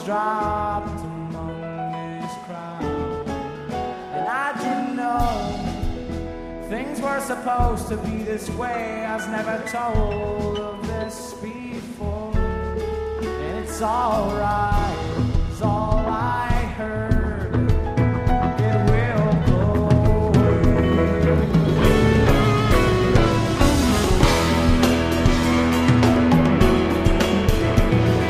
dropped among this crowd. And I didn't know things were supposed to be this way. I was never told of this before, and it's alright.